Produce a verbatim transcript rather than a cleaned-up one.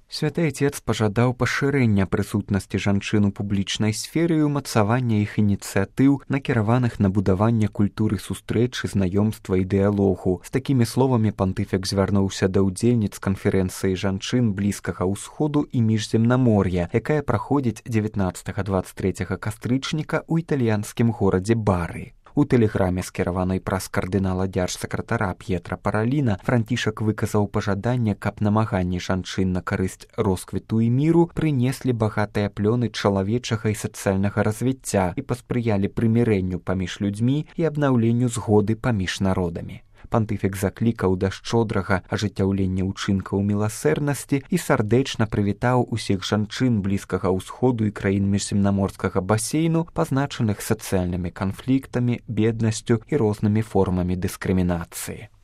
Святы Айцец пажадаў пашырэння прысутнасці жанчын у публічнай сферы і ўмацавання іх ініцыятыў, накіраваных на будаванне культуры сустрэчы, знаёмства і дыялогу. З такімі словамі пантыфік звярнуўся да ўдзельніц канферэнцыі жанчын Блізкага ўсходу і міжземнамор'я, якая праходзіць дзевятнаццатага - дваццаць трэцяга кастрычніка ў італьянскім горадзе Бары. У тэлеграме, скіраванай праз кардынала дзяржсакратара П'етра Параліна, Францішак выказаў пажаданне, каб намаганні жанчын на карысць росквіту і міру прынеслі багатыя плёны чалавечага і сацыяльнага развіцця і паспрыялі прымірэнню паміж людзьмі і абнаўленню згоды паміж народамі. Пантыфік заклікаў да шчодрага ажыццяўлення ўчынкаў міласэрнасці і сардэчна прывітаў усіх жанчын Блізкага ўсходу і краін міжземнаморскага басейну, пазначаных сацыяльнымі канфліктамі, беднасцю і рознымі формамі дыскрымінацыі.